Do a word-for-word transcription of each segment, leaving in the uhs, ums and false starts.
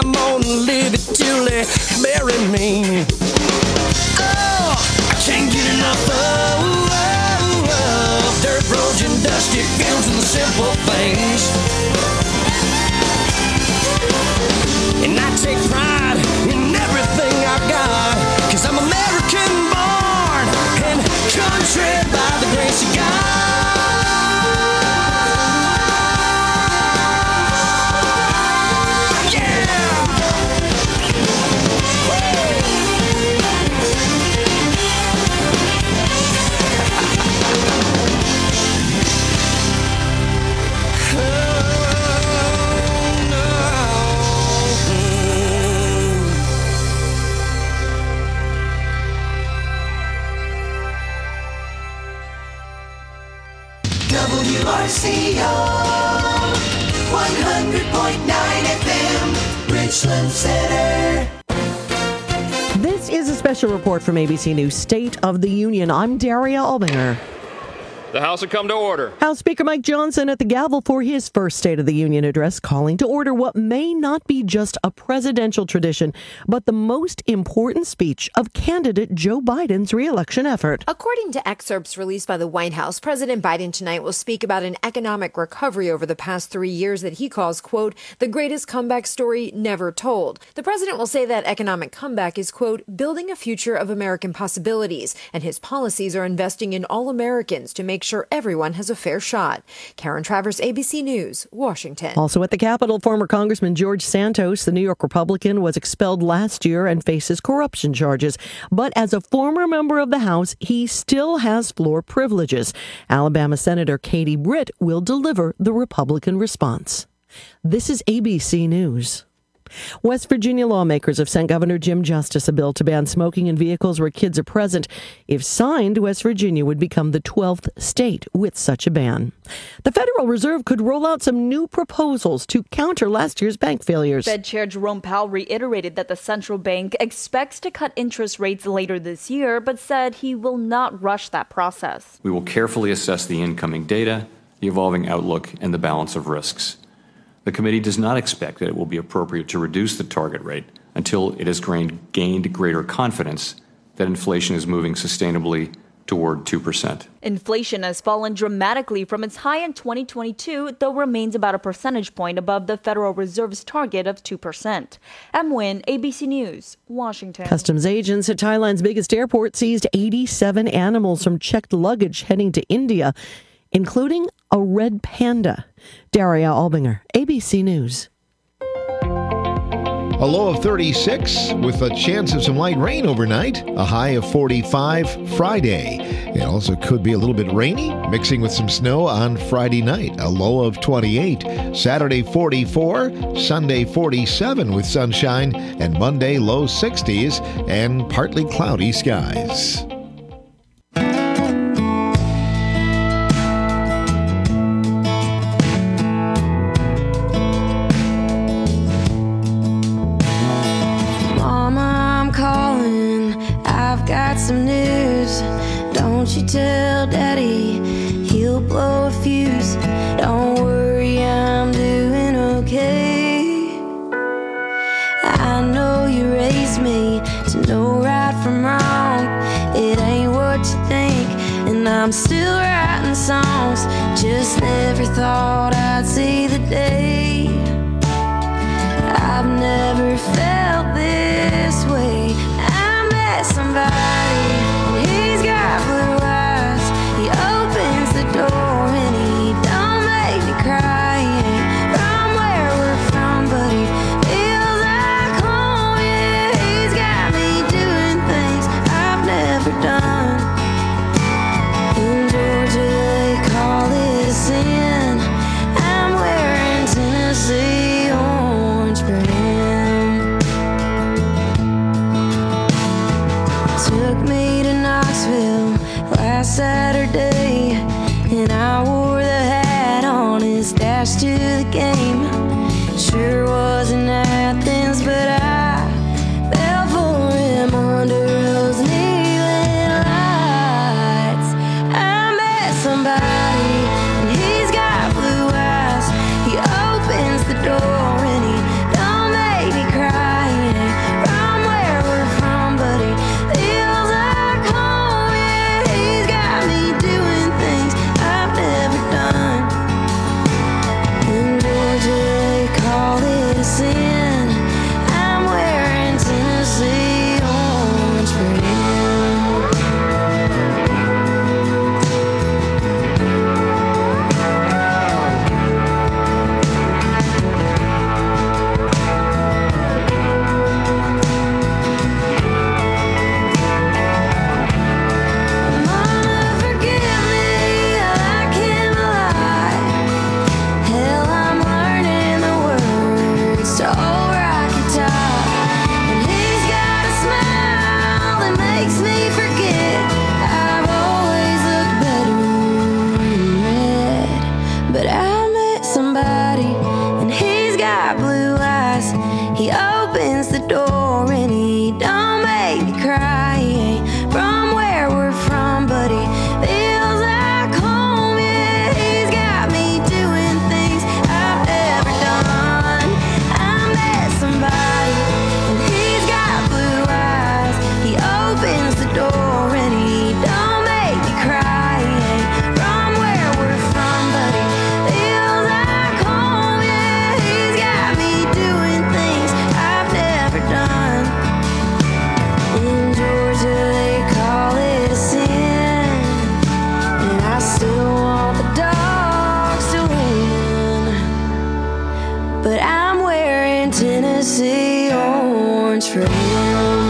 I'm gonna live it till they bury me. Oh, I can't get enough of oh, oh, dirt roads and dusty fields and the simple things. And I take pride in everything I've got, 'cause I'm American born and country by the grace of God. W R C O one hundred point nine F M, Richland Center. This is a special report from A B C News State of the Union. I'm Daria Albinger. The House will come to order. House Speaker Mike Johnson at the gavel for his first State of the Union address, calling to order what may not be just a presidential tradition, but the most important speech of candidate Joe Biden's re-election effort. According to excerpts released by the White House, President Biden tonight will speak about an economic recovery over the past three years that he calls, quote, the greatest comeback story never told. The president will say that economic comeback is, quote, building a future of American possibilities, and his policies are investing in all Americans to make sure everyone has a fair shot. Karen Travers, A B C News, Washington. Also at the Capitol, former Congressman George Santos, the New York Republican, was expelled last year and faces corruption charges. But as a former member of the House, he still has floor privileges. Alabama Senator Katie Britt will deliver the Republican response. This is A B C News. West Virginia lawmakers have sent Governor Jim Justice a bill to ban smoking in vehicles where kids are present. If signed, West Virginia would become the twelfth state with such a ban. The Federal Reserve could roll out some new proposals to counter last year's bank failures. Fed Chair Jerome Powell reiterated that the central bank expects to cut interest rates later this year, but said he will not rush that process. We will carefully assess the incoming data, the evolving outlook, and the balance of risks. The committee does not expect that it will be appropriate to reduce the target rate until it has gained greater confidence that inflation is moving sustainably toward two percent. Inflation has fallen dramatically from its high in twenty twenty-two, though remains about a percentage point above the Federal Reserve's target of two percent. Em Nguyen, A B C News, Washington. Customs agents at Thailand's biggest airport seized eighty-seven animals from checked luggage heading to India, including a red panda. Daria Albinger, A B C News. A low of thirty-six with a chance of some light rain overnight. A high of forty-five Friday. It also could be a little bit rainy, mixing with some snow on Friday night. A low of twenty-eight. Saturday forty-four. Sunday forty-seven with sunshine. And Monday low sixties and partly cloudy skies. Got some news. Don't you tell Daddy, he'll blow a fuse. Don't worry, I'm doing okay. I know you raised me to know right from wrong. It ain't what you think, and I'm still writing songs. Just never thought I'd see the day. I've never felt this way. I met somebody, and he's got blue eyes. He opens the door and he don't make me cry. He ain't from where we're from, but he feels like home. Yeah, he's got me doing things I've never done. In Georgia they call it a sin. I'm wearing Tennessee orange for him. Took me to Knoxville last Saturday, and I wore the hat on his dash to the game. Sure wasn't Athens, but I fell for him under those neon lights. I met somebody, and he's got blue eyes. He opens the door and he don't make me cry. He opens the door and he don't make me cry. He ain't from where we're from, but he feels like home. Yeah, he's got me doing things I've never done. I met somebody and he's got blue eyes. He opens the door and he don't make me cry. He ain't from where we're from, but he feels like home. Yeah, he's got me doing things I've never done. In Georgia they call it a sin, and I still want the dogs to win. But I'm wearing Tennessee orange for him.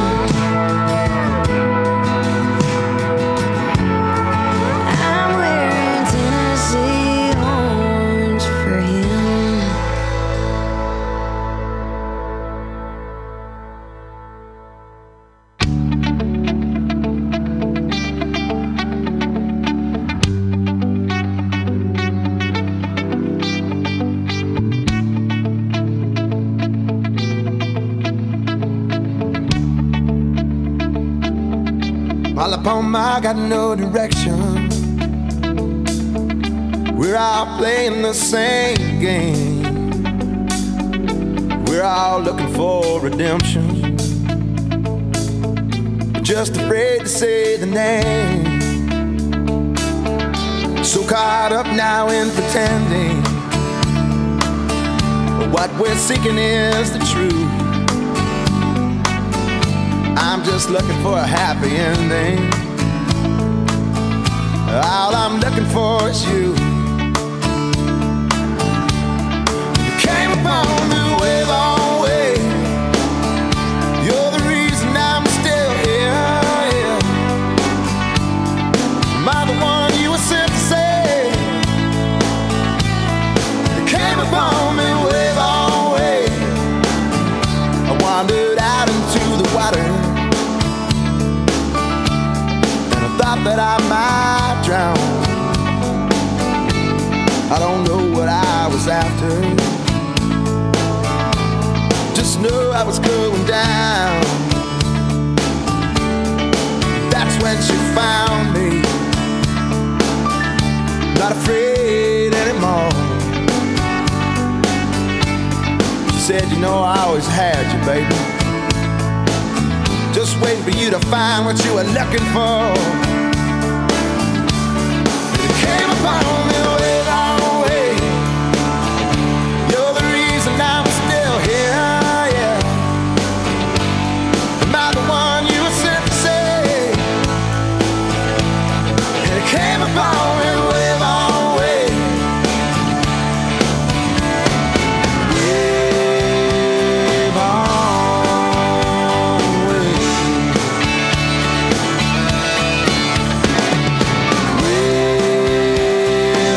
I'm wearing Tennessee orange for him. All upon my got no direction. We're all playing the same game. We're all looking for redemption. We're just afraid to say the name. So caught up now in pretending what we're seeking is the truth. I'm just looking for a happy ending. All I'm looking for is you. You came upon me way, long way. You're the reason I'm still here. Yeah. Am I the one you were sent to save? You came upon me way, long way. I wandered out into the water. Thought that I might drown. I don't know what I was after. Just know I was going down. That's when she found me. Not afraid anymore. She said, you know I always had you, baby. Just waiting for you to find what you were looking for. You came upon me way, long way. You're the reason I'm still here, yeah. Am I the one you were sent to save? You came upon me way, long way. Way, long way. Way,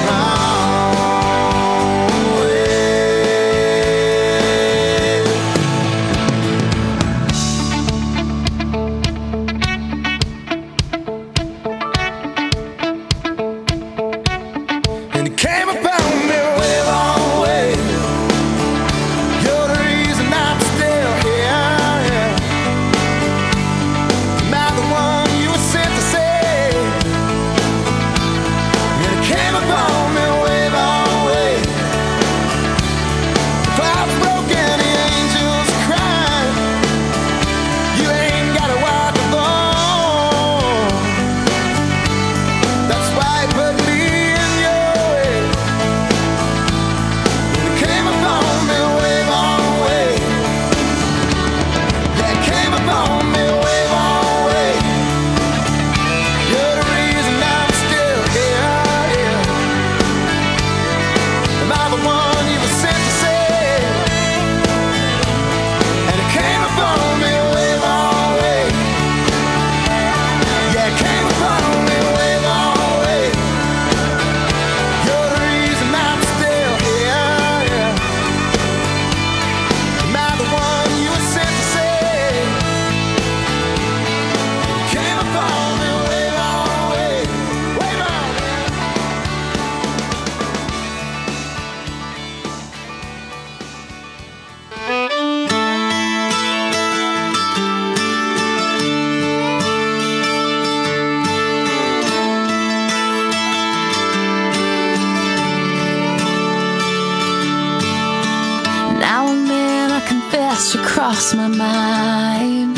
thoughts to cross my mind.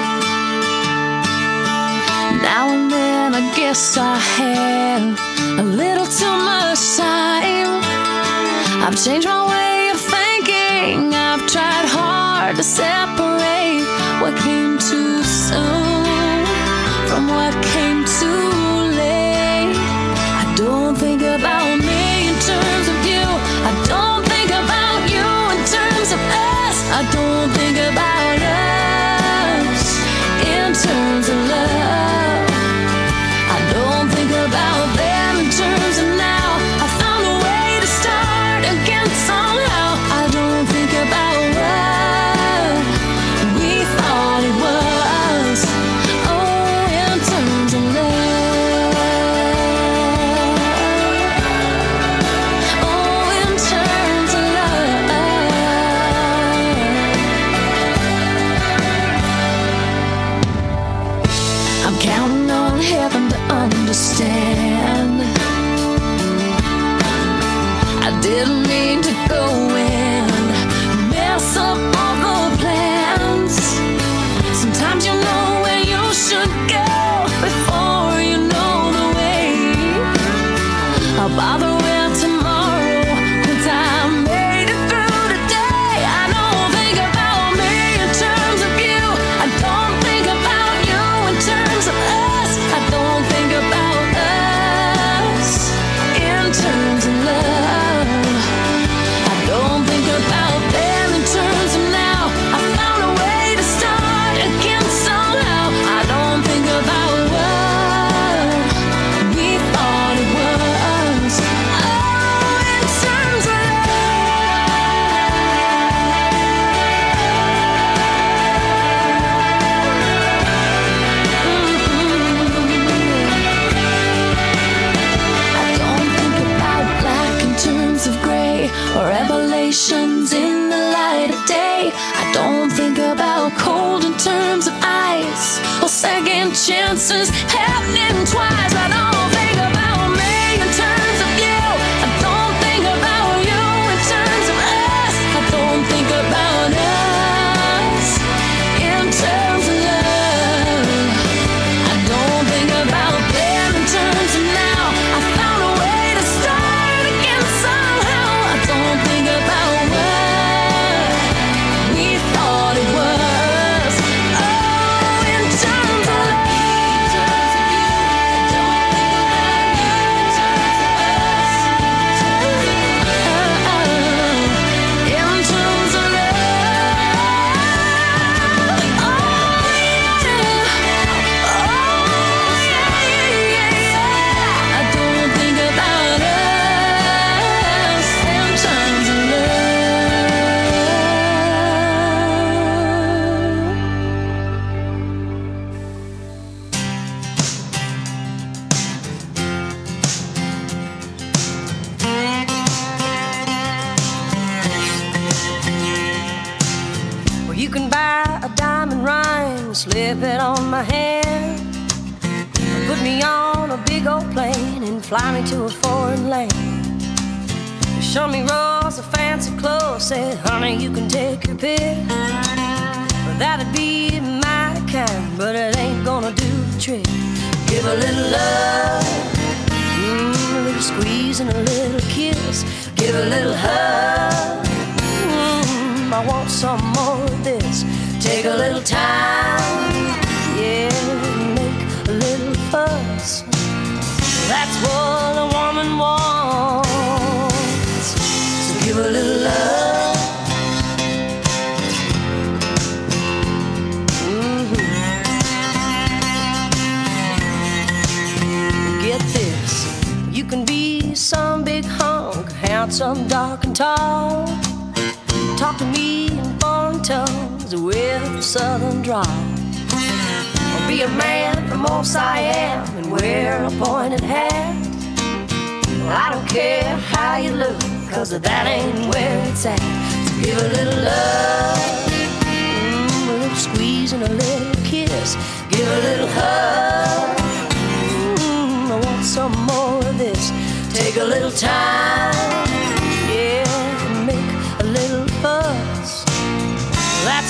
Now and then I guess I have a little too much time. I've changed my way of thinking. I've tried hard to separate what came too soon from what came too late. I don't think about me in terms of you. I don't think about you in terms of us. I don't think about us in terms of love. I don't think about them in terms of now. I found a way to start again somehow. I don't think about what we thought it was. Oh, in terms of love. Oh, in terms of love. I'm counting on heaven to understand. I didn't mean to go and mess up all the plans. Sometimes you know where you should go before you know the way. I'll bother with tomorrow once I made it through today. I don't think about me in terms of you. I don't think about you in terms of us. I don't think about us in terms of love. I don't think about them in terms of now. I found a way to start again somehow. I don't think about what we thought it was. Oh, in terms of I don't think about black in terms of gray or revelations in the light of day. I don't think about cold in terms of ice or second chances happening twice. I don't think about me in terms of you. I don't think about you in terms of us. I don't think about us in terms of love. I don't think about them in terms of now. I found a way to start again somehow. I don't think about what we thought it was. Oh, in terms of love. You can buy a diamond ring, slip it on my hand, put me on a big old plane and fly me to a foreign land. Show me rolls of fancy clothes, said, honey, you can take your pick. Well, that'd be my kind, but it ain't gonna do the trick. Give a little love, mm, a little squeeze and a little kiss. Give a little hug, mm, I want some more of this. Take a little time, yeah, make a little fuss. That's what a woman wants. So give a little love. Mm-hmm. Get this, you can be some big hunk, handsome, dark and tall. Talk to me in foreign tongues with a southern drawl. Or be a man from old Siam and wear a pointed hat. Well, I don't care how you look, cause that ain't where it's at. So give a little love, mm, a little squeeze and a little kiss. Give a little hug, mm, I want some more of this. Take a little time, yeah, and make a little fuss. That's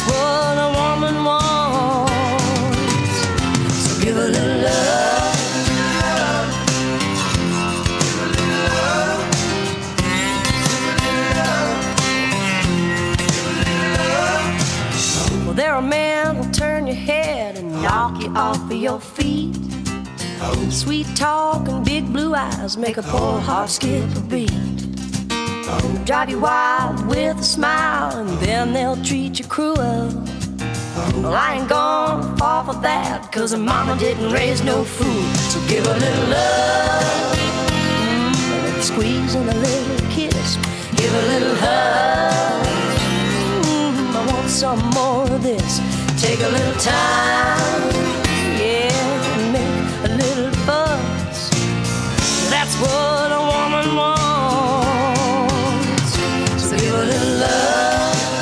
Caramel will turn your head and knock you off of your feet. Sweet talk and big blue eyes make a poor heart skip a beat. Drive you wild with a smile and then they'll treat you cruel. Well, I ain't gonna fall for that, cause her mama didn't raise no fool. So give a little love, mm, a little squeeze and a little kiss. Give a little hug, mm, I want some more of this. Take a little time, yeah, and make a little fuss. That's what a woman wants. So give a little love.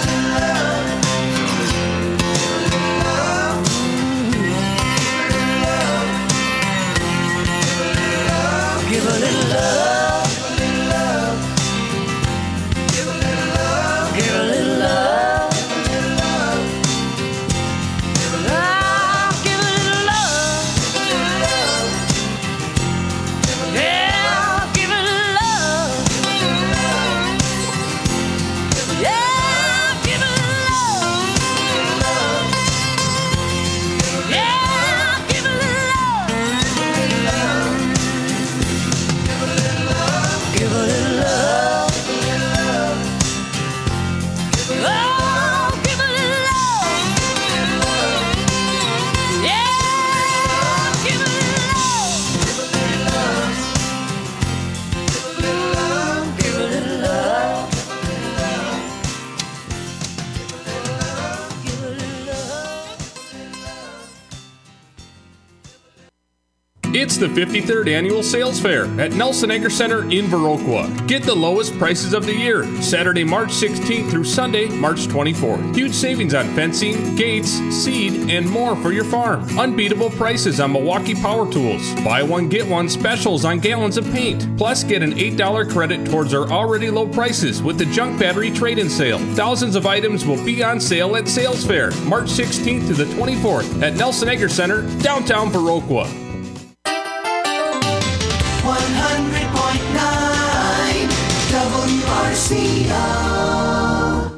Give a little love, give a little love, give a little love, ah, give a little love, yeah, give a little love, yeah, give a little love, yeah, give a little love. Give a little love, oh, give a little love, yeah, give a little love, give a little love, give a little love. It's the fifty-third Annual Sales Fair at Nelson Agri Center in Viroqua. Get the lowest prices of the year, Saturday, March sixteenth through Sunday, March twenty-fourth. Huge savings on fencing, gates, seed, and more for your farm. Unbeatable prices on Milwaukee power tools. Buy one, get one specials on gallons of paint. Plus, get an eight dollars credit towards our already low prices with the junk battery trade-in sale. Thousands of items will be on sale at Sales Fair, March sixteenth to the twenty-fourth at Nelson Agri Center, downtown Viroqua. one hundred point nine W R C O.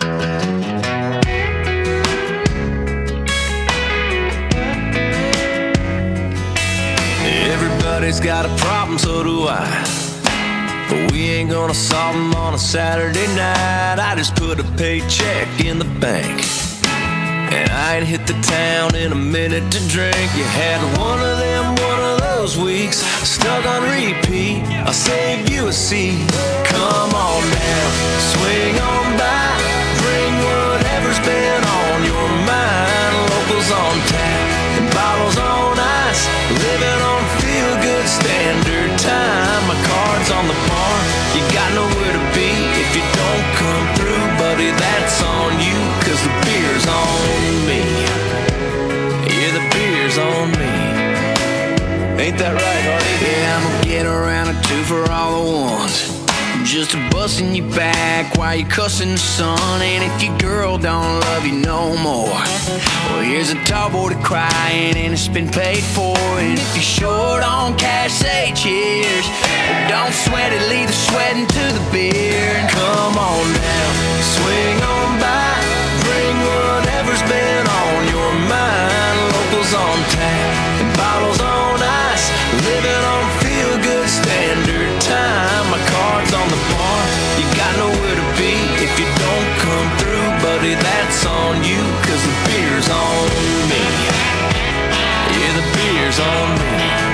Everybody's got a problem, so do I. But we ain't gonna solve them on a Saturday night. I just put a paycheck in the bank, and I ain't hit the town in a minute to drink. You had one of them, one of those weeks, stuck on repeat. I'll save you a seat. Come on down, swing on by, bring whatever's been on your mind. Locals on tap and bottles on ice, living on feel-good standard time. My card's on the bar, you got nowhere to be if you don't come through, buddy, that's on you, cause the beer's on me. Yeah, the beer's on me. Ain't that right, Hardy? Yeah, I'm gonna get around a two for all the ones, just a busting you back while you cussing the sun. And if your girl don't love you no more, well, here's a tall boy to crying and it's been paid for. And if you're short on cash, say cheers. But don't sweat it, leave the sweating to the beer. And come on down, swing on by, bring whatever's been on your mind. Locals on tap and bottles on ice, living on feel-good standard time. My card's on the bar, you got nowhere to be if you don't come through, buddy, that's on you, cause the beer's on me. Yeah, the beer's on me.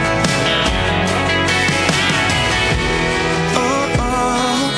Oh, oh,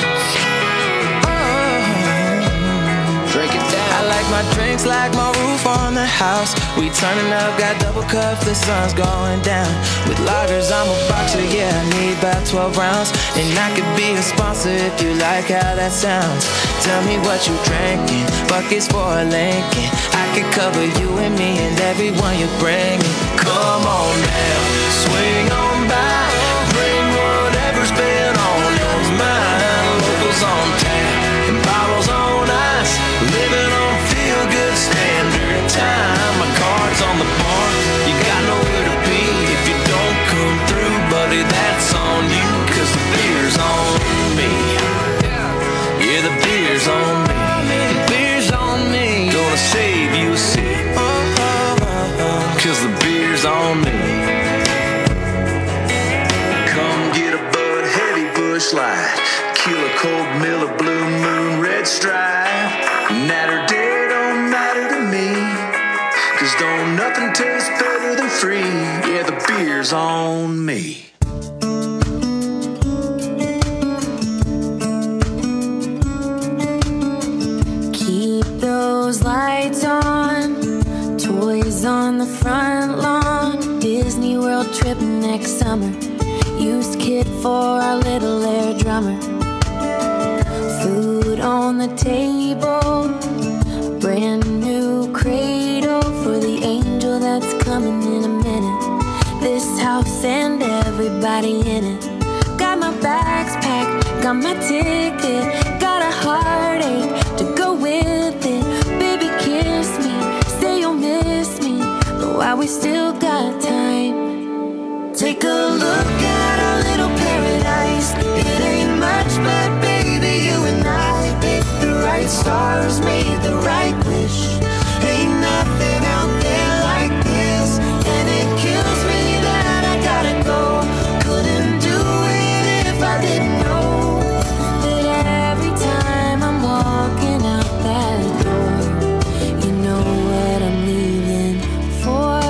oh. Drink it down. I like my drinks like my roof on the house. We turning up, got double cups, the sun's going down. With lagers, I'm a boxer, yeah, I need about twelve rounds. And I could be a sponsor if you like how that sounds. Tell me what you drinking, buckets for a Lincoln. I could cover you and me and everyone you're bringing. Come on down, swing on by, bring whatever's been on your mind. Locals on tap and bottles on ice, living on feel-good standard time. My card's on the bar, you got nowhere to be if you don't come through, buddy, that's on you, cause the beer's on me. Yeah, the beer's on me. The beer's on me. Gonna save you a seat. 'cause the beer's on me. Come get a Bud Heavy Busch Light, Kilo Cold Miller Blue Moon Red Stripe. Natter Day don't matter to me, 'cause don't nothing taste better than free. Yeah, the beer's on me. Keep those lights on, toys on the front lawn, Disney World trip next summer, used kit for our little air drummer. Food on the table, brand new cradle for the angel that's coming in a minute. This house and everybody in it. Got my bags packed, got my ticket, got a heartache to go with it. Baby, kiss me, say you'll miss me, but while we still got time, take a look at our little paradise. It ain't much, but baby, you and I picked the right stars, made the right wish. Ain't nothing out there like this, and it kills me that I gotta go. Couldn't do it if I didn't know that every time I'm walking out that door, you know what I'm leaving for.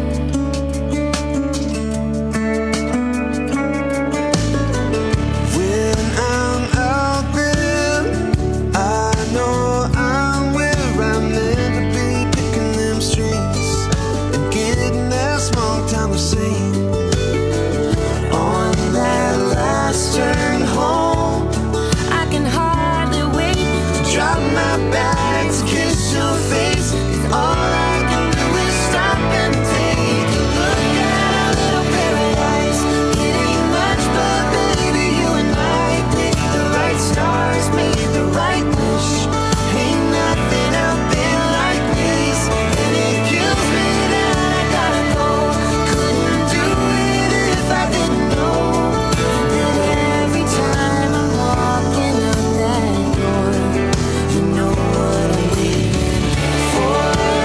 When I'm out there, I know I'm where I'm meant to be, picking them streets and getting that small town scene. On that last turn home, I can hardly wait to drop my bags, kiss your face, 'cause all I can do is stop and take a look at our little paradise. It ain't much, but baby, you and I picked the right stars, made the right wish. Ain't nothing out there like this, and it kills me that I gotta go. Couldn't do it if I didn't know that every time I'm walking out that door, you know what I'm leaving for.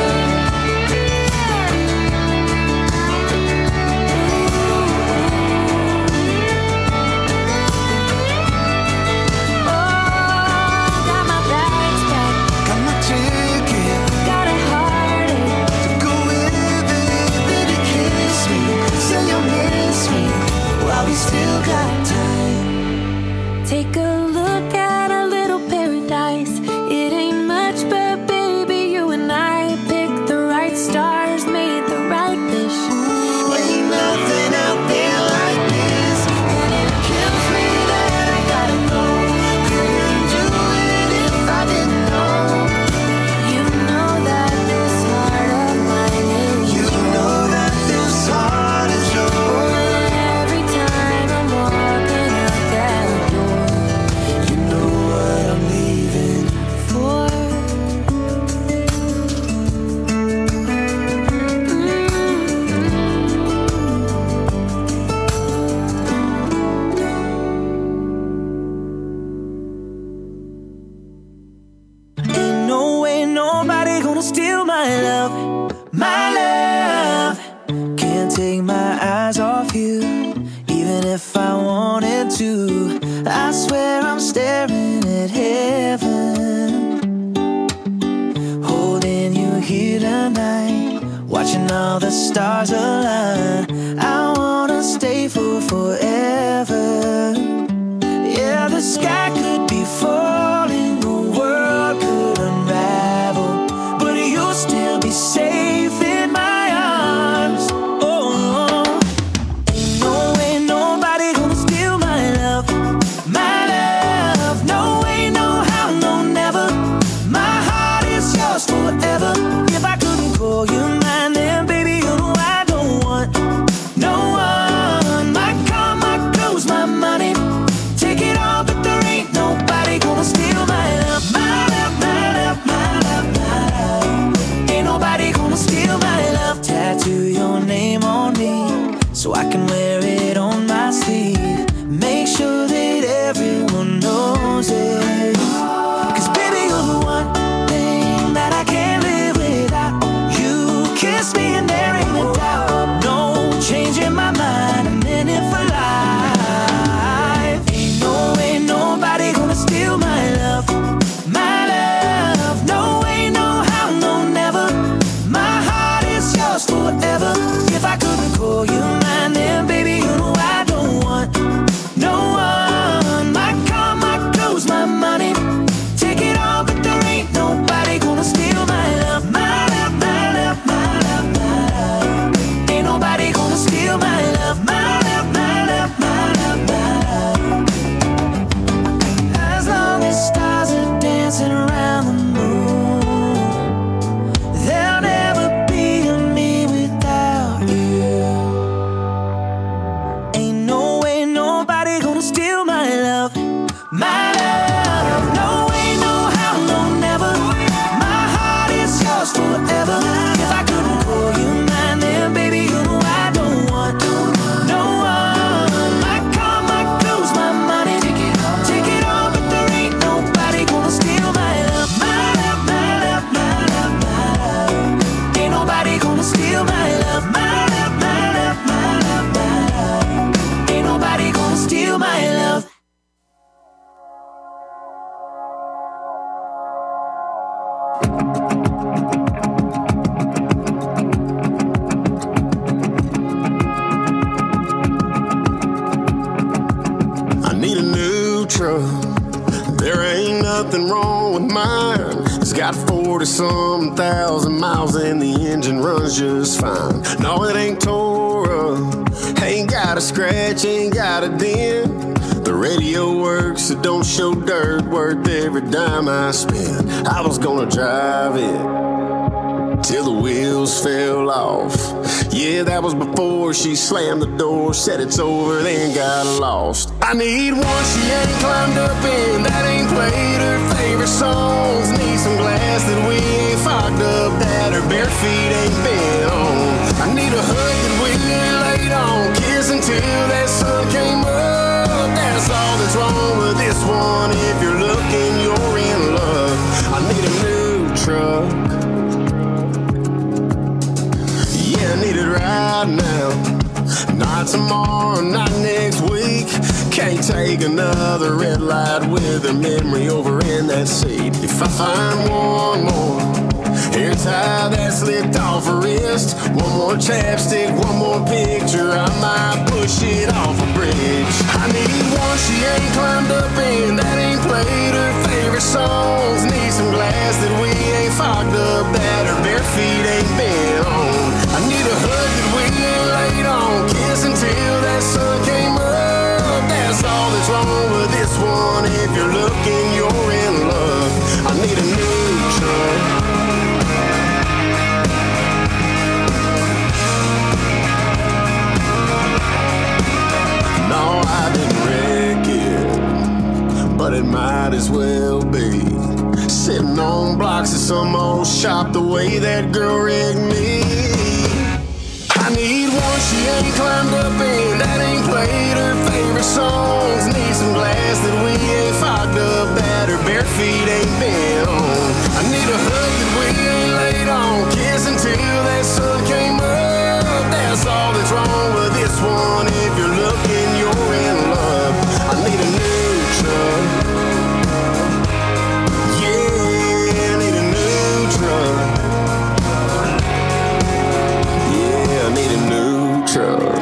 Oh, got my bags packed, got my ticket, got a heartache to go with it. Baby, kiss me, say you'll miss me while we still got time. Take a look at our little paradise. It ain't much, but baby, you and I picked the right stars, made the right wish. Ain't nothing out there like this, and it kills me that I gotta go. Couldn't do it if I didn't know. You know that this heart of mine is yours. You know that this heart is yours. Every time I'm walking out that door, you know what I'm leaving for. Ain't no way nobody gonna steal my love, my love. Can't take my eyes off you, even if I wanted to. I swear I'm staring at heaven, holding you here tonight, watching all the stars align. I wanna stay for forever. Yeah, the sky could be falling, the world could unravel, but you'll still be safe in my arms. Oh, ain't no way nobody gonna steal my love, my love. No way, no how, no never. My heart is yours forever. If I couldn't call you mine, then baby, you know I don't want no one. My car, my clothes, my money, take it all, but there ain't nobody gonna steal my love, my love, my love, my love, my love. Ain't nobody gonna forty-some thousand miles and the engine runs just fine. No, it ain't tore up, ain't got a scratch, ain't got a dent. The radio works, it don't show dirt, worth every dime I spend. I was gonna drive it till the wheels fell off. Yeah, that was before she slammed the door, said it's over, then got lost. I need one she ain't climbed up in, that ain't played her favorite songs. Need some glass that we ain't fogged up, that her bare feet ain't been on. I need a hug that we ain't laid on, kiss until that sun came up. That's all that's wrong with this one. If you're looking, you're in love. I need a new truck. Yeah, I need it right now. Not tomorrow, not next week. Can't take another red light with a memory over in that seat. If I find one more hair tie that slipped off her wrist, one more chapstick, one more picture, I might push it off a bridge. I need one she ain't climbed up in, that ain't played her favorite songs. Need some glass that we ain't fogged up, that her bare feet ain't been on. I need a hug that we ain't laid on, kiss until that sun came up. That's all that's wrong with this one. If you're looking, you're in love. I need a new truck. No, I didn't wreck it, but it might as well be. Sitting on blocks of some old shop the way that girl rigged me. I need one she ain't climbed up in, that ain't played her favorite songs. Need some glass that we ain't fogged up, that her bare feet ain't been on. I need a hug that we ain't laid on, kiss until that sun came up. That's all that's wrong with this one. If you're looking, you're in love. I need a new truck. Yeah, I need a new truck. Yeah, I need a new truck.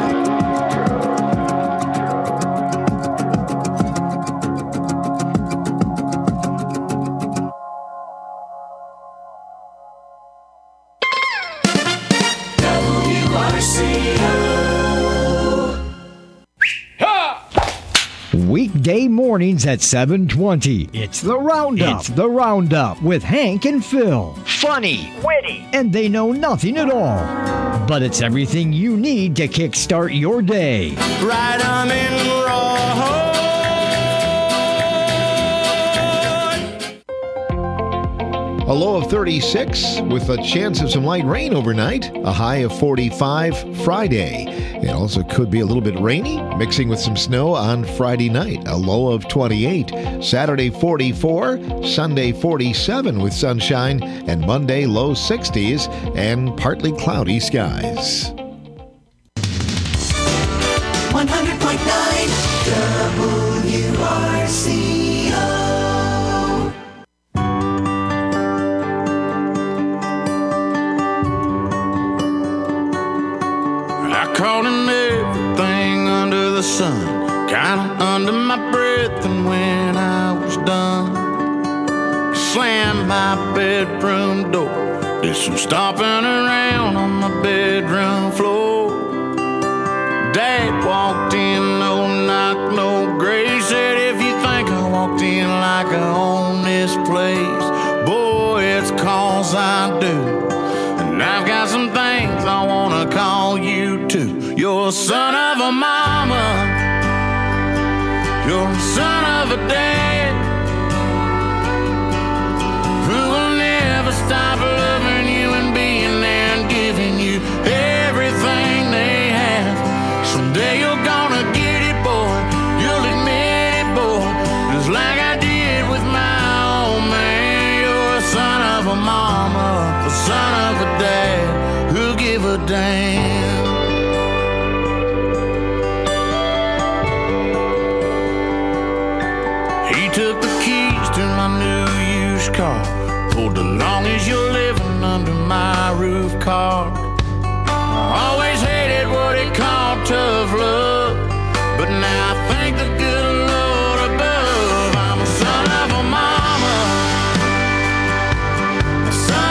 Weekday mornings at seven twenty. It's the Roundup. It's the Roundup with Hank and Phil. Funny, witty, and they know nothing at all. But it's everything you need to kickstart your day. Right on in raw. A low of thirty-six with a chance of some light rain overnight. A high of forty-five Friday. It also could be a little bit rainy, mixing with some snow on Friday night. A low of twenty-eight. Saturday forty-four. Sunday forty-seven with sunshine. And Monday low sixties and partly cloudy skies. one hundred point nine W R C O. Caught in everything under the sun, kinda under my breath, and when I was done, slammed my bedroom door, did some stomping around on my bedroom floor. Dad walked in, no knock, no grace, said if you think I walked in like I own this place, boy, it's cause I do. And I've got some things I wanna call you to. You're a son of a mama, you're a son of a dad, who will never stop loving you and being there and giving you everything they have. Someday you're gonna get it, boy, you'll admit it, boy, just like I did with my old man. You're a son of a mama, a son of a dad, who'll give a damn. He took the keys to my new used car, pulled along as you're living under my roof car. I always hated what he called tough love, but now I thank the good Lord above. I'm a son of a mama, a son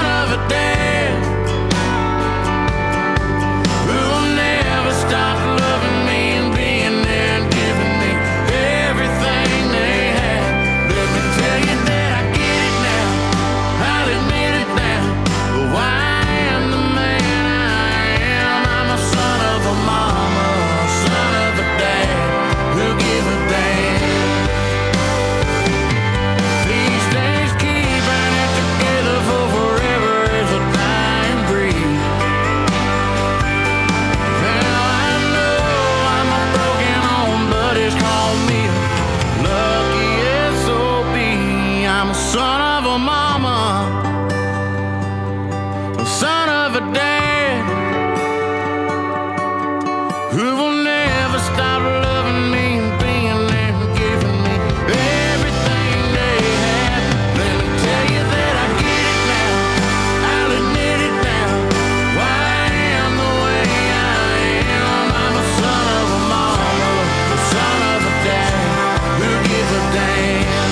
give a dad who will never stop loving me and being there and giving me everything they have. Let me tell you that I get it now, I'll admit it now, why I am the way I am. I'm a son of a mama, the son of a dad who give a damn.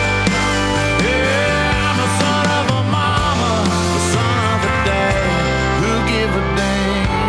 Yeah, I'm a son of a mama, the son of a dad who give a damn.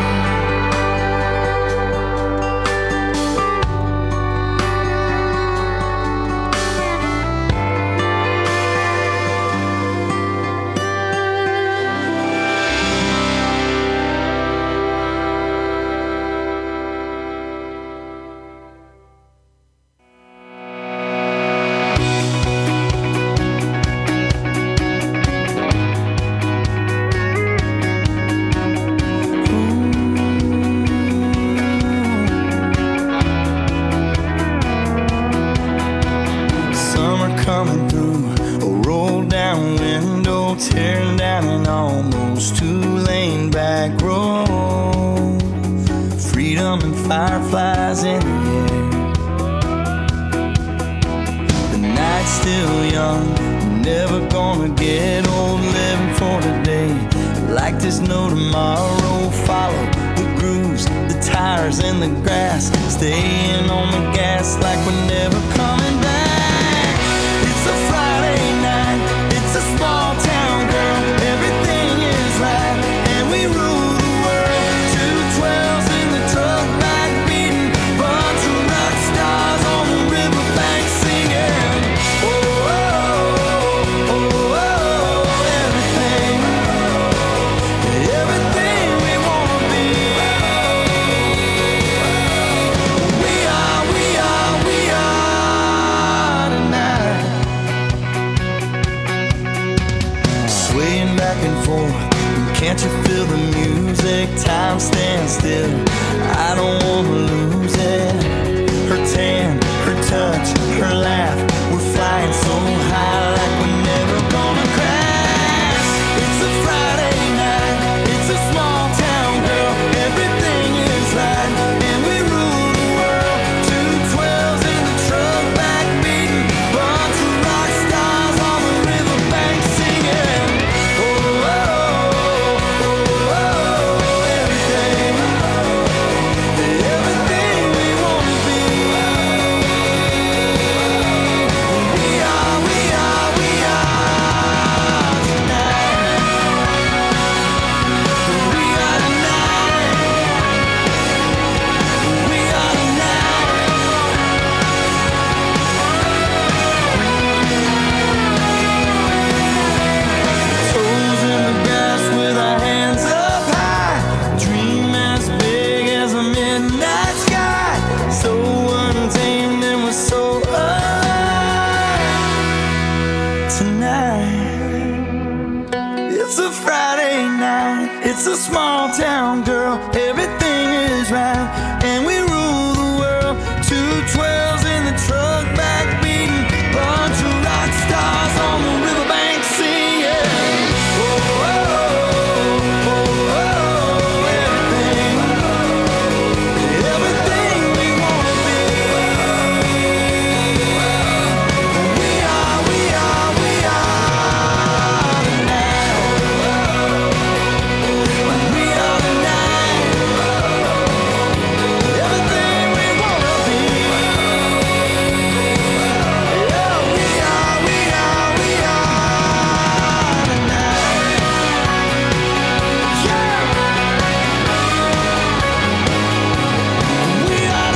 Summer coming through, a roll down window, tearing down an almost two-lane back road. Freedom and fireflies in the air. The night's still young, never gonna get old, living for today. Like there's no tomorrow, follow the grooves, the tires and the grass, staying on the gas like we're never coming back. It's a Friday night, it's a small town girl, everything is right, and we rule the world. Two twelves in the truck back beating, bunch of rock stars on the riverbank singing. Oh, oh, oh, oh, oh, everything, everything we wanna be. We are, we are, we are tonight. Swaying back and forth, can't you feel the music? Time stands still, I don't wanna lose it. Her tan, her touch, her laugh, we're flying so high like we're never gonna crash. It's a Friday night, it's a small town girl, everything is right, and we rule the world. Two twelves in the truck back beating, bunch of rock stars on the riverbank singing. Oh, oh, oh, oh, oh, everything, everything we wanna be. We are, we are, we are tonight. We are tonight. We are tonight. Toes in the grass with our hands up high. Dream as big as a midnight sky. So untamed and we're so alive tonight. It's a Friday night, it's a small town girl, everything is right, and we rule the world. Two twelves in the truck back beating, bunch of rock stars on the riverbank singing. Oh, oh, oh, oh, oh, everything, everything we wanna be. We are, we are, we are tonight. We are tonight. Everything we wanna be. Yeah, we are, we are, we are tonight. Yeah. We are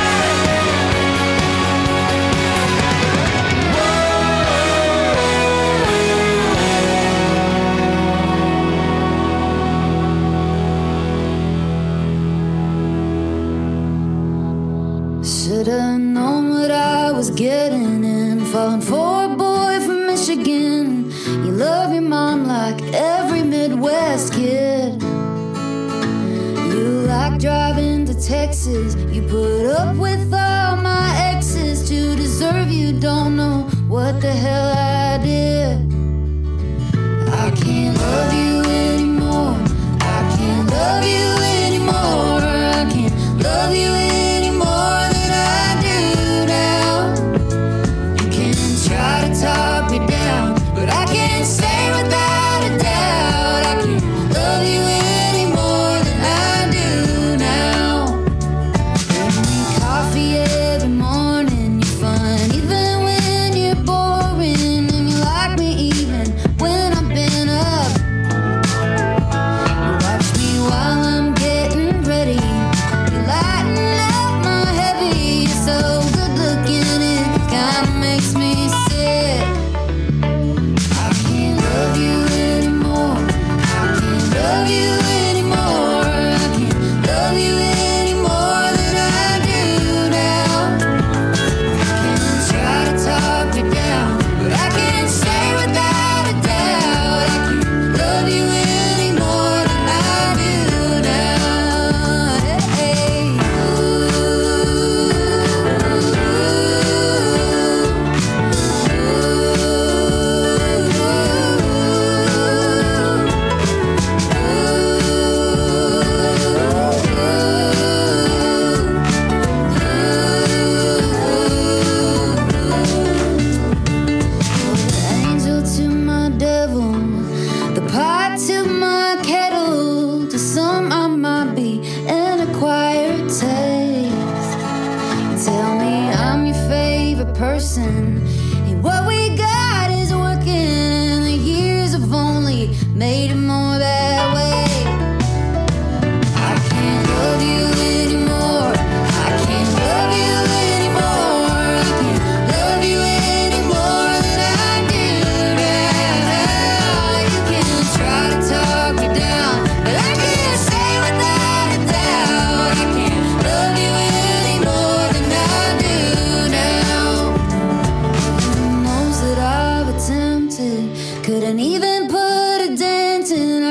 Should've known what I was getting in, falling for a boy from Michigan. You love your mom like every Midwest kid. You like driving to Texas. You put up with all my exes to deserve you. Don't know what the hell I did. I can't love you anymore.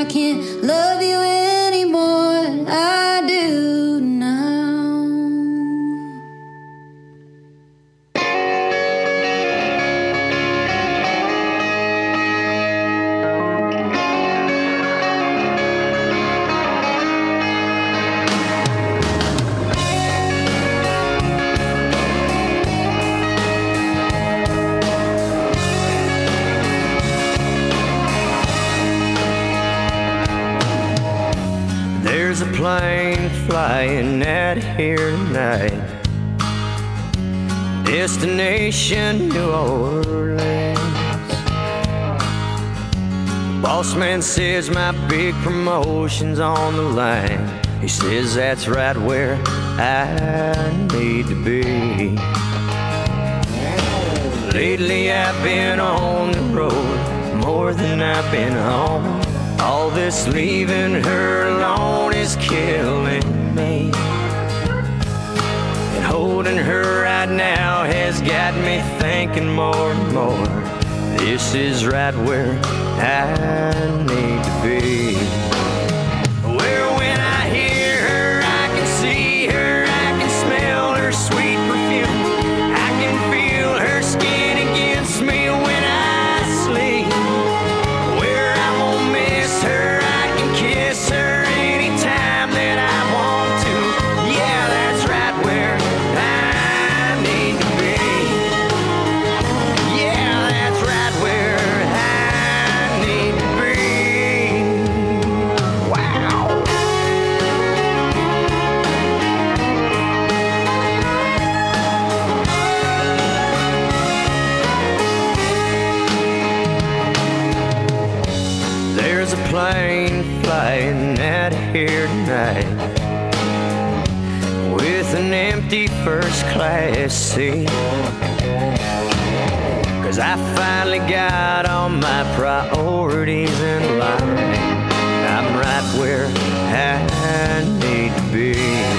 can't love you anymore. I do now. There's a plane flying out here tonight. Destination New Orleans. Boss man says my big promotion's on the line. He says that's right where I need to be. Lately I've been on the road more than I've been home. All this leaving her alone is killing me. And holding her right now has got me thinking more and more. This is right where I need to be. Where when I hear her, I can see her, I can smell her sweet perfume. I can feel her skin against me when I sleep. Where I won't miss her, I can kiss her anytime that I want to. Yeah, that's right where I need to be. Yeah, that's right where I need to be. Wow. There's a plane flying out here tonight with an empty first class seat. Cause I finally got all my priorities in line. I'm right where I need to be.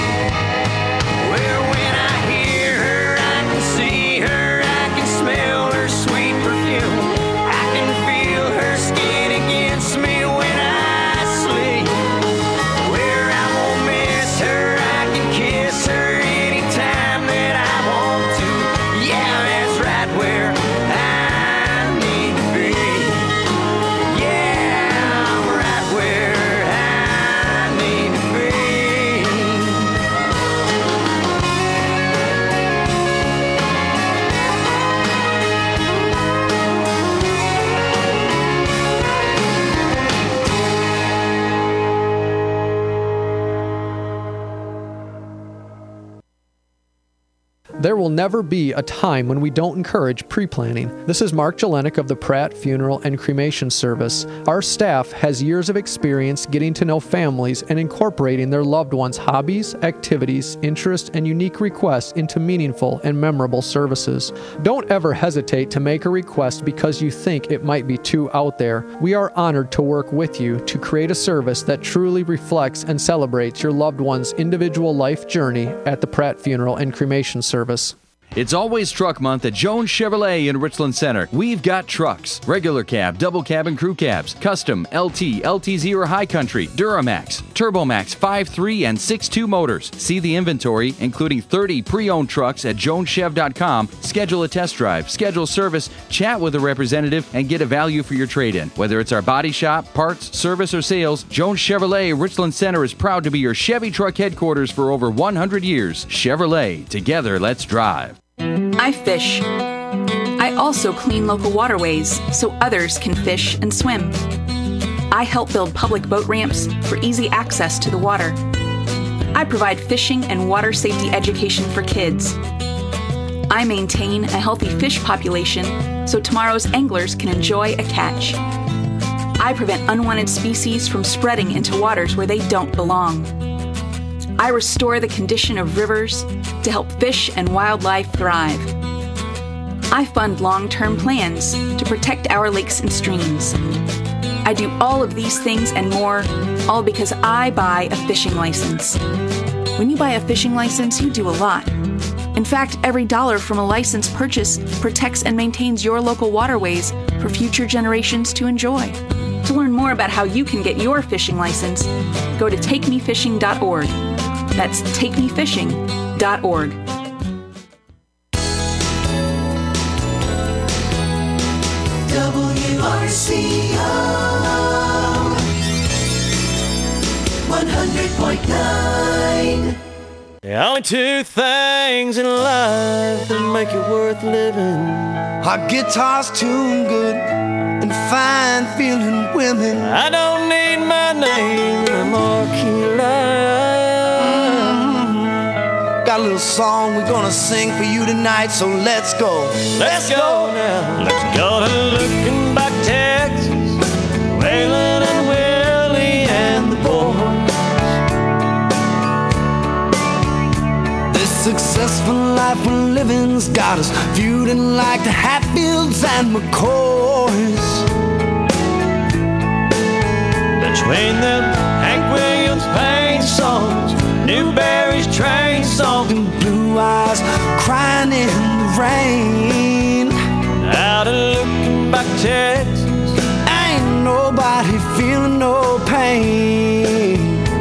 Where when I hear her, I can see her, I can smell her sweet perfume. I can feel her skin against me when I sleep. Where I won't miss her, I can kiss her anytime that I want to. Yeah, that's right where I need to be. Yeah, I'm right where I need to be. There will never be a time when we don't encourage pre-planning. This is Mark Jelenic of the Pratt Funeral and Cremation Service. Our staff has years of experience getting to know families and incorporating their loved ones' hobbies, activities, interests, and unique requests into meaningful and memorable services. Don't ever hesitate to make a request because you think it might be too out there. We are honored to work with you to create a service that truly reflects and celebrates your loved one's individual life journey at the Pratt Funeral and Cremation Service. It's always truck month at Jones Chevrolet in Richland Center. We've got trucks, regular cab, double cab, and crew cabs, custom, L T, L T Z or High Country, Duramax, Turbomax five three and six two motors. See the inventory, including thirty pre-owned trucks at jones chev dot com. Schedule a test drive, schedule service, chat with a representative, and get a value for your trade-in. Whether it's our body shop, parts, service, or sales, Jones Chevrolet Richland Center is proud to be your Chevy truck headquarters for over one hundred years. Chevrolet, together let's drive. I fish. I also clean local waterways so others can fish and swim. I help build public boat ramps for easy access to the water. I provide fishing and water safety education for kids. I maintain a healthy fish population so tomorrow's anglers can enjoy a catch. I prevent unwanted species from spreading into waters where they don't belong. I restore the condition of rivers to help fish and wildlife thrive. I fund long-term plans to protect our lakes and streams. I do all of these things and more, all because I buy a fishing license. When you buy a fishing license, you do a lot. In fact, every dollar from a license purchase protects and maintains your local waterways for future generations to enjoy. To learn more about how you can get your fishing license, go to take me fishing dot org. That's take me fishing dot org. W R C O one hundred point nine. The only two things in life that make it worth living our guitars tune good and fine feeling women. I don't need my name in a marquee line. Mm-hmm. Got a little song we're gonna sing for you tonight, so let's go. Let's go now. Let's go to Looking Back, Texas. Waylon and Willie and the boys. This successful life we're living's got us feuding like the Hatfields and McCoys. Between them Hank Williams Payne songs, Newberry's train songs, and Blue Eyes crying in the rain. Out of Looking Back, Texas, ain't nobody feeling no pain.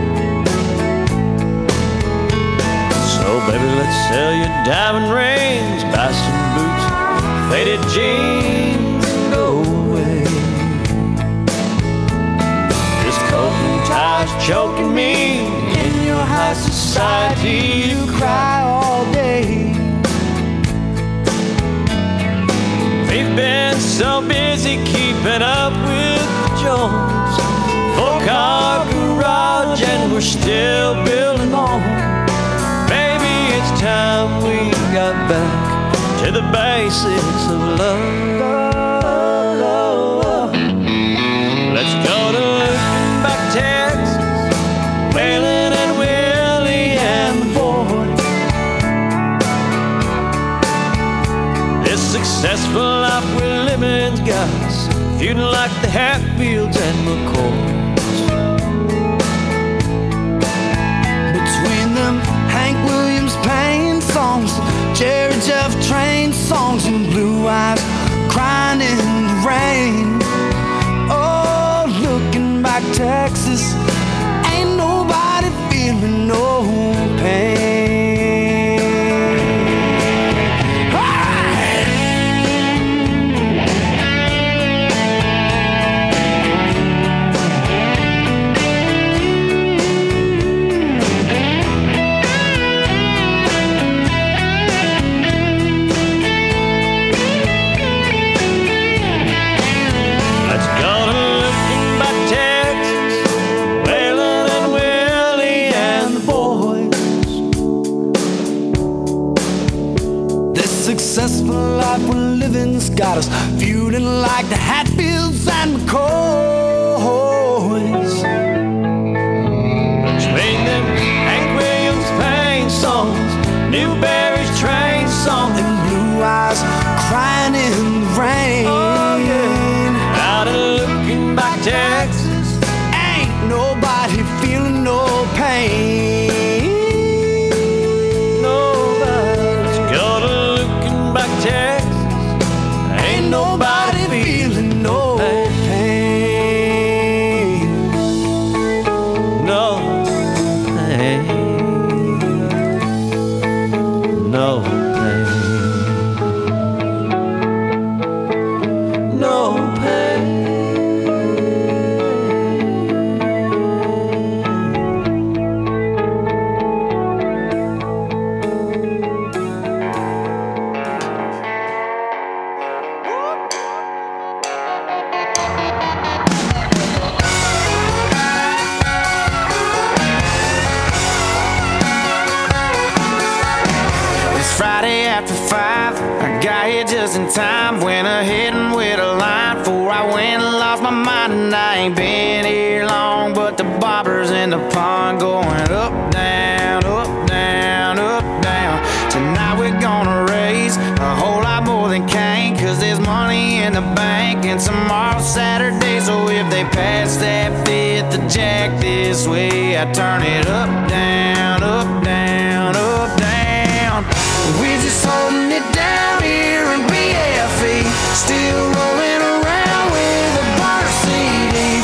So baby, let's sell your diamond rings, buy some boots, faded jeans, and go away. This coat and tie's choking me. In your high society, you cry all day. We've been so busy keeping up with the Jones. Four-car garage and we're still building on. Baby, it's time we got back to the basics of love. Let's go to Looking Back, Texas. Waylon and Willie and the boys. This successful life we're living's got us feuding like the Hatfields and McCoys. Between them Hank Williams Payne songs, Jerry Jeff Train songs, and Blue Eyes crying in the rain. Oh, Looking Back, Texas, ain't nobody feeling no pain. Successful life we're living's got us feuding like the Hatfields and McCoys. Between them Hank Williams Payne songs, Newberry's train songs, and Blue Eyes crying in the rain. Oh yeah. Out of Looking Back, Texas, ain't nobody feeling no pain. Nobody feeling no pain. No pain. No pain. No pain. Friday after five, I got here just in time. Went ahead and with a line before I went and lost my mind. And I ain't been here long, but the bobbers in the pond going up, down, up, down, up, down. Tonight we're gonna raise a whole lot more than Cain, cause there's money in the bank and tomorrow's Saturday. So if they pass that fifth of Jack this way, I turn it up, down, up, down, up, down. We're just holding it down here in B F E, still rolling around with a burner C D.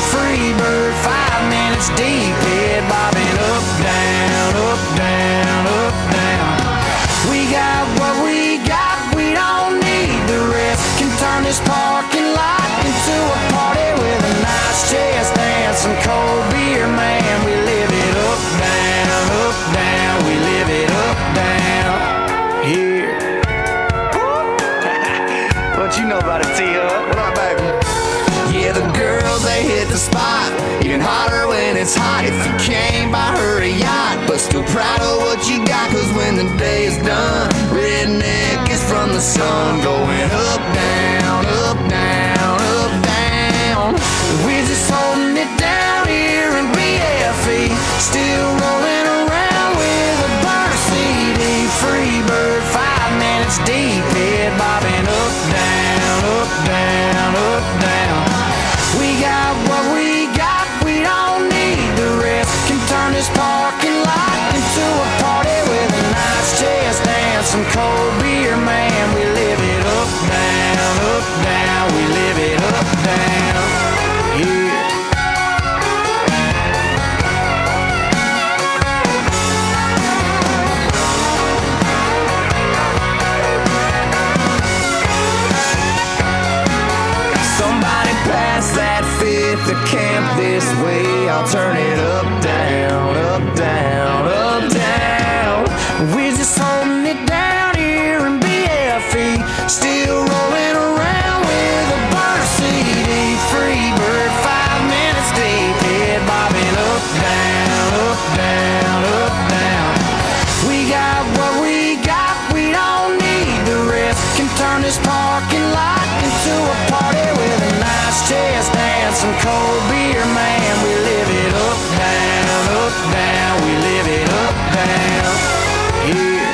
the spot. Even hotter when it's hot if you can't buy her a yacht. But still proud of what you got, cause when the day is done, redneck is from the sun. Going up, down, up, down, up, down. We're just holding it down here in B F E. Still rolling around with a burner C D. Free bird, five minutes deep. Head bobbing up, down, up, down, up, down. We got what we got, we don't need the rest. Can turn this parking lot into a party with a nice chest dance, some cold beer, man. We live it up, down, up, down. We live it up, down, yeah. Somebody pass that fifth, the camp this way. I'll turn it up, down, up, down, up, down. We're just holding it down here in B F E. Still rolling around with a burner C D. Free bird, five minutes deep. Head bobbing up, down, up, down, up, down. We got what we got, we don't need the rest. Can turn this parking lot into a party with a nice chest dance, some cold beer, man. We live it up, down, up, down. We live it up, down, yeah.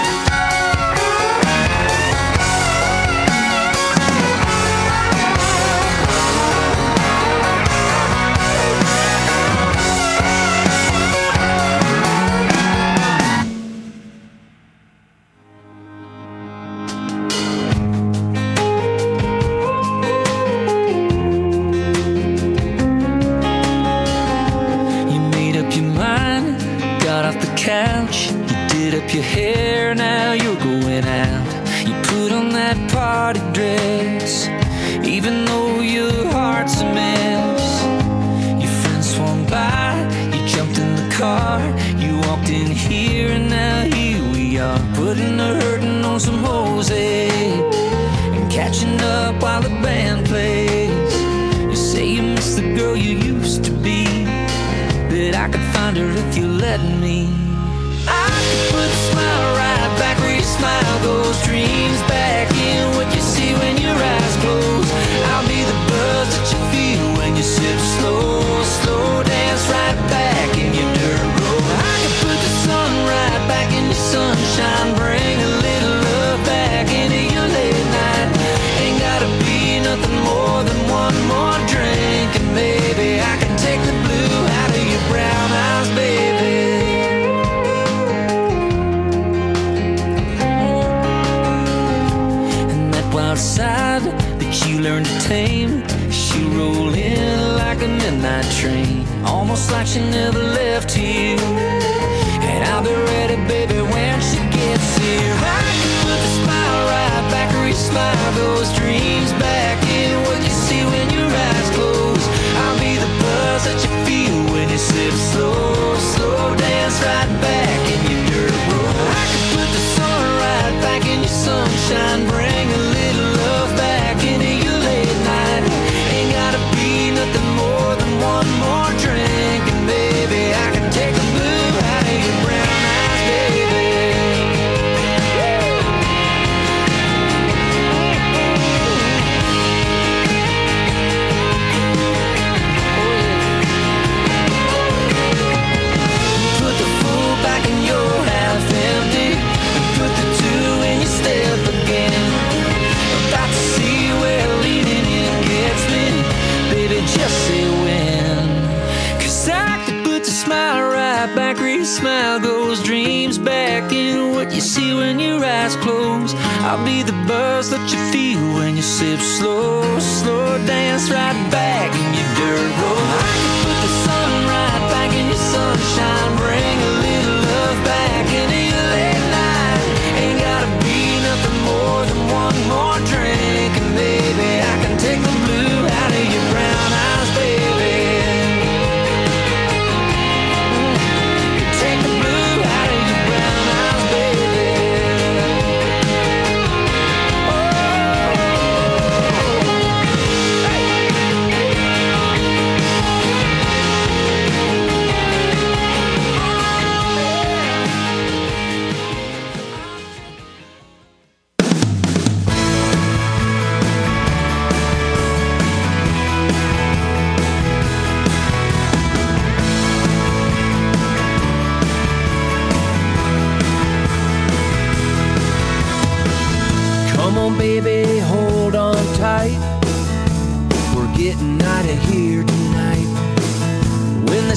Couch, you did up your hair, now you're going out. You put on that party dress, even though your heart's a mess. Your friends swung by, you jumped in the car, you walked in here, and now here we are, putting the hurting on some Jose and catching up while the band plays. You say you miss the girl you used to be, that I could find her if you let me. I could put a smile right back where your smile goes, dreams back in what you see when your eyes close. I'll be the buzz that you feel when you sip slow, slow dance right back in your dirt road. I could put the sun right back in your sunshine, bring a little love back into your late night. Ain't gotta be nothing more than one more drink, and maybe I can take the blue out of your brown eyes, baby. Outside that you learned to tame, she'll roll in like a midnight train, almost like she never left here. And I'll be ready, baby, when she gets here. I can put the smile right back where your smile goes, dreams back in what you see when your eyes close. I'll be the buzz that you feel when you sip slow, slow dance right back in your dirt road. I can put the sun right back in your sunshine, bring a little love back into your late night. Ain't gotta be nothing more than one more drink, and baby, I can take the blue out of your brown eyes, baby. Put the full back in your half empty, and put the two in your step again. About to see where leaning in gets me, baby, just say when. Cause I could put the smile right back where your smile goes, dreams back in what you see when your eyes close. I'll be the buzz that you feel when you sip slow, slow dance right back in your dirt road. I could put the sun right back in your sunshine, bring a little love back into your late night. Ain't gotta be nothing more than one more drink, and baby, I can take the blue out of your brown eyes, baby. Take the blue out of your brown eyes, baby. Oh.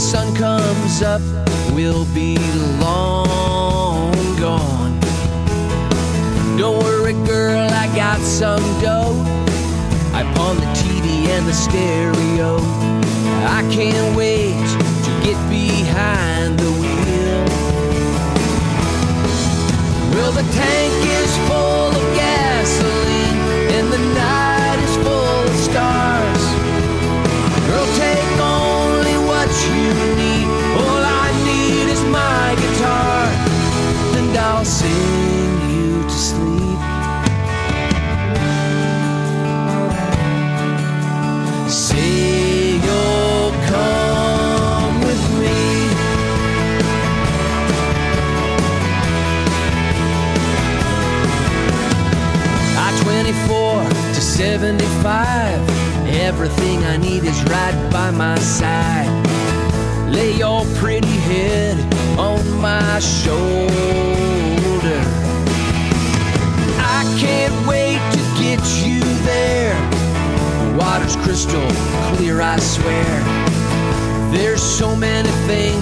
sun comes up, we'll be long gone. Don't worry, girl, I got some dough. I pawned the T V and the stereo. I can't wait to get behind the wheel. Well, the tank is full of gasoline and the night is full of stars. Girl, take only what you need. All I need is my guitar, and I'll sing you to sleep. Say you'll come with me. I twenty-four to seventy-five, everything I need is right by my side. Lay your pretty head on my shoulder. I can't wait to get you there. The water's crystal clear, I swear. There's so many things